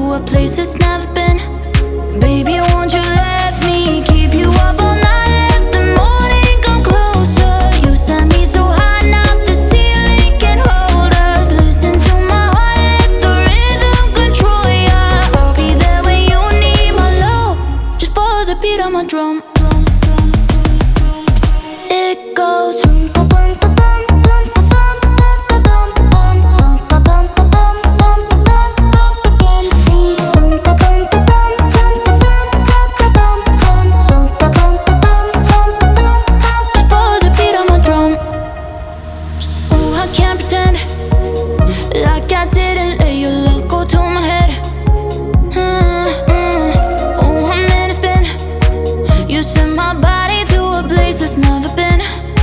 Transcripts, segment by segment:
a place that's never been. Baby, won't you let me keep you up all night? Let the morning come closer. You set me so high, now the ceiling can't hold us. Listen to my heart, let the rhythm control ya. I'll be there when you need my love. Just follow the beat of my drum. It goes like I didn't let your love go to my head. Oh, I'm in a spin. You sent my body to a place that's never been.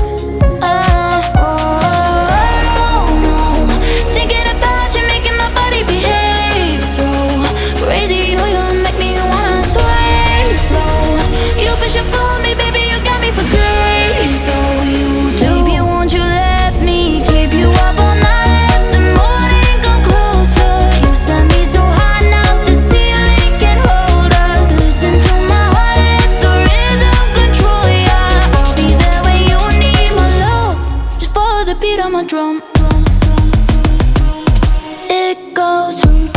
Oh no, thinking about you making my body behave so crazy. Oh, you make me wanna sway slow. You push up on me, baby, you got me for days. So you do. Baby, won't you let me keep you up all night? The beat on my drum. It goes